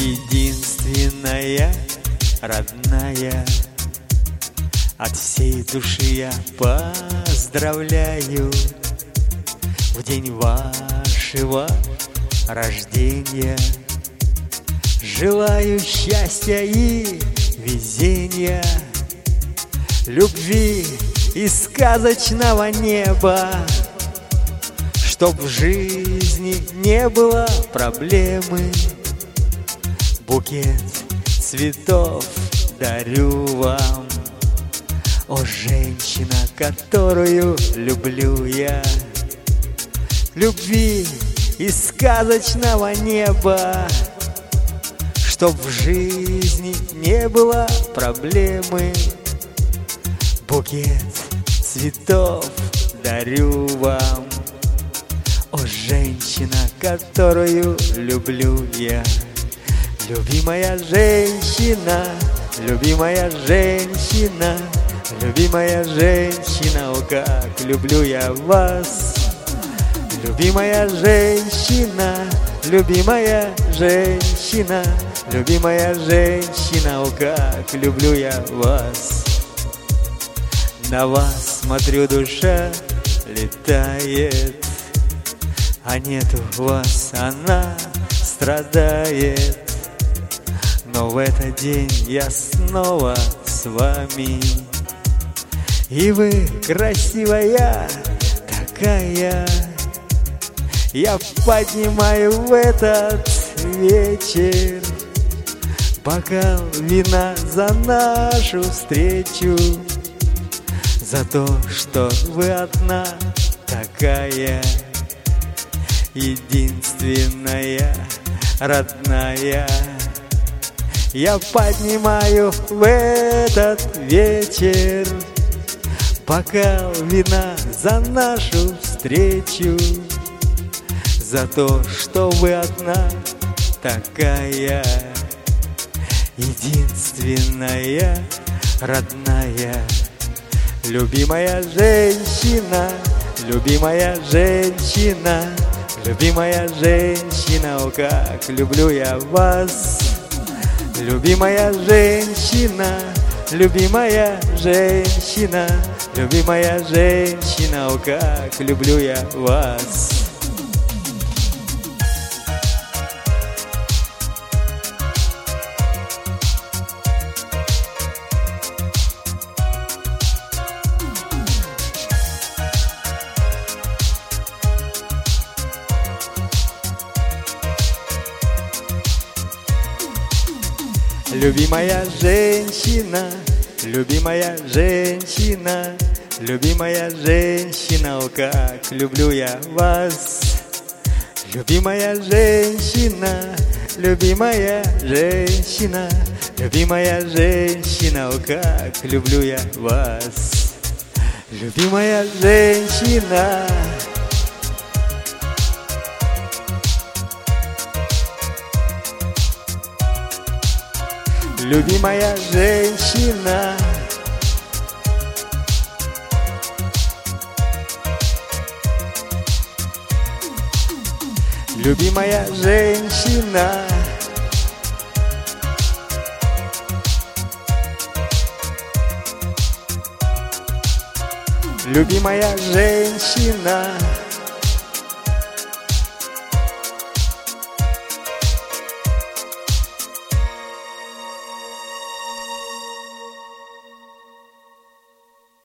единственная, родная. От всей души я поздравляю в день вашего рождения. Желаю счастья и везения, любви и сказочного неба, чтоб в жизни не было проблемы. Букет цветов дарю вам, о, женщина, которую люблю я. Любви и сказочного неба, чтоб в жизни не было проблемы. Букет цветов дарю вам, о, женщина, которую люблю я. Любимая женщина, любимая женщина, любимая женщина, о, как люблю я вас. Любимая женщина, любимая женщина, любимая женщина, о, как люблю я вас. На вас смотрю, душа летает, а нету вас, она страдает. Но в этот день я снова с вами, и вы красивая такая. Я поднимаю в этот вечер бокал вина за нашу встречу, за то, что вы одна такая, единственная, родная. Я поднимаю в этот вечер бокал вина за нашу встречу, за то, что вы одна такая, единственная, родная. Любимая женщина, любимая женщина, любимая женщина, о, как люблю я вас. Любимая женщина, любимая женщина, любимая женщина, о, как люблю я вас. Любимая женщина, любимая женщина, любимая женщина, о, как люблю я вас. Любимая женщина, любимая женщина, любимая женщина, о, как люблю я вас. Любимая женщина. Любимая женщина, любимая женщина, любимая женщина.